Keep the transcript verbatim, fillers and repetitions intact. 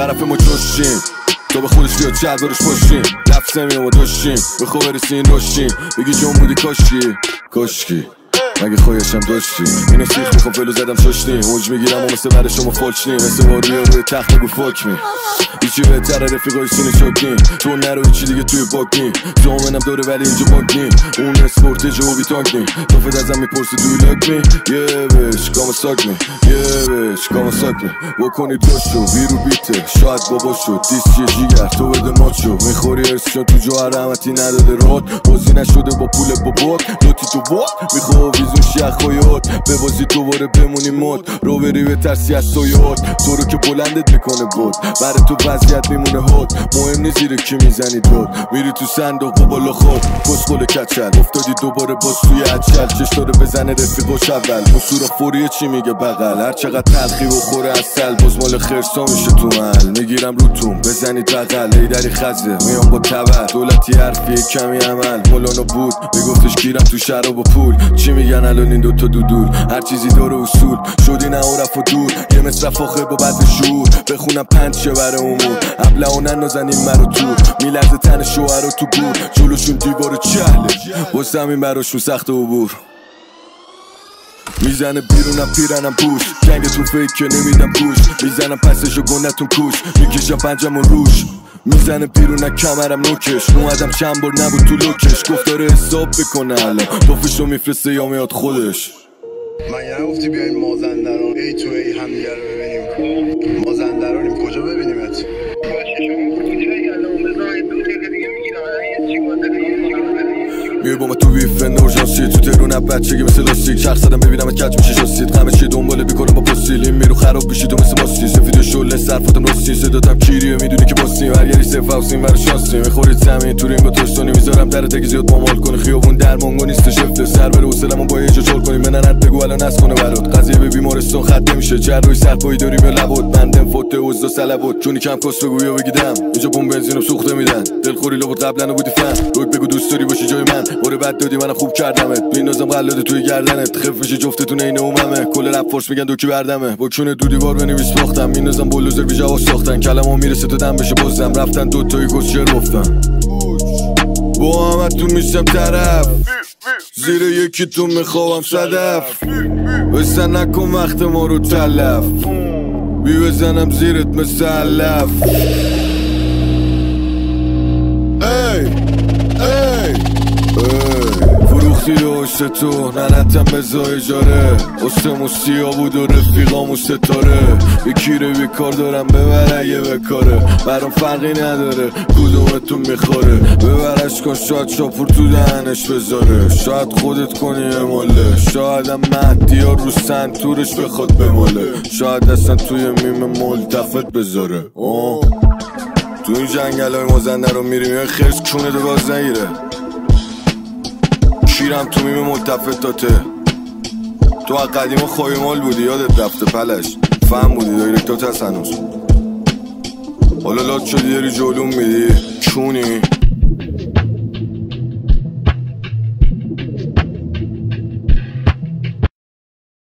طرف ما جوشیم تو به خودش بیاد چه دارش باشیم لفظه می ما داشتیم بخوا برسیم روشیم بگی جون بودی کاشکی کاشکی مگه خواهشم داشتی اینو سیخ میخوام فلو زدم شاشتیم اوج میگیرم و مثل بر شما فالچ نیم مثل واروی روی تخت نگو فاک می هیچی بهتره رفیقای سونی شاکیم تو نرو هیچی دیگه توی باک نیم زامنم داره ولی اینجا بانک نیم اون اسپورت جوابی تانک نیم تو فد ازم میپرسی دوی لاک می یه بش کام ساک می یه بش کام ساک می بکنی دوشو بیرو بیته شاید بابا شد دیسکی جیگر تو بده مات شو میخوری ارسشان تو جوهر رحمتی نداده راد بازی نشده با پول بابات لوتی تو بات میخواه ویزون شیخ خواهیات به بازی دوباره بمونی مد رو بری به ترسی از سویات تو رو که بلندت میکنه بود برای تو وضعیت میمونه هات مهم نیست زیر کی میزنی داد میری تو صندوق و بالا خود کسخل کچل افتادی دوباره باز توی اچل چش داره بزنه رفیقاش اول مصور فوریه چی میگه بغل هر چقدر تلخی و خوره اصل باز مال خرسا میشه تو محل میگیرم روتون بزنید بغل ایدری خزه میام با تبر دولتی حرفی کمی عمل مولانو بود میگفتش گیرم تو شراب و پول چی میگن الان این دوتا دودول هر چیزی داره اصول شدی نه و رفت و دور یه مصرف آخه با بد شعور بخونم پنچه بره امور ابلهانن نازنین مرو تو میلرزه تن شوهر رو تو گور جلوشون دیوار چهله واسه همین براشون سخت عبور میزنه بیرونم پیرنم پوش جنگتون فیک که نمیدم گوش میزنم پسشو گنتون کوش میکشم پنجم و روش میزنه بیرونم کمرم نوکش اومدم چند بار نبود تو لوکش گفت داره حساب بکنه الان توفشو میفرسته یا میاد خودش من نگفتی بیاین مازندران ای تو ای همدیگه رو ببینیم مازندرانیم کجا ببینیمت میای با ما تو ویفن اورژانسی تو ترون بچگی مثل لاستیک چرخ زدم ببینم کج میشه شاستید همه چی دنباله بیکنم با پستیل این میرو خراب بشی تو مثل ماستی سفید شله صرفاتم راستی صداتم کیریه میدونی که باستیم هر یری صف هاوسیم برای شانسیم میخورید زمین تو ریم با توستونی میذارم در تک زیاد مامال کنی خیابون درمانگو نیست شفته سر بره حوصله‌مو با یه جا چول کنیم مننت بگو الان از کنه برات قضیه به بیمارستان خط نمیشه جروی سرپایی داریم یا لبات بندم فوت عزا سلبات چونی کم کاس بگو یا بگیدم اینجا بمب بنزینو سوخته میدن دلخوری لابد قبلا بودی فن روک بگو دوست داری باشی جای من باره بد دادی منم خوب کردمت بینازم قلاده توی گردنت خف بشی جفتتون عین اوممه کل رپ فورس میگن دوکی بردمه با کونه دو دیوار بنویس باختم مینازم بولوزر بی جواب ساختن کلمو میرسه تا دم بشه بازم رفتن دو تایی گوشر گفتن با همتون میشم طرف زیر یکیتون میخوام صدف بسن نکن وقت ما رو تلف بی بزنم زیرت مثل علف ای ای فروختی داشت تو ننتم بزا اجاره استمو سیا بود و رفیقامو ستاره یکی رو بیکار دارم ببر اگه بکاره برام فرقی نداره کدومتون میخوره ببرش کن شاید شاپور تو دهنش بذاره شاید خودت کنی اماله شایدم مهدی ها رو سنتورش بخواد بماله شاید اصلا توی میم ملتفت بذاره آه. تو این جنگل های مازنده رو میریم یه خرس کونه دو باز نگیره شیرم تو میم ملتفتاته تو قدیم خواهی مال بودی یادت رفته پلش فهم بودی دایرکتات هست هنوز حالا لات شدی داری جلوم میدی چونی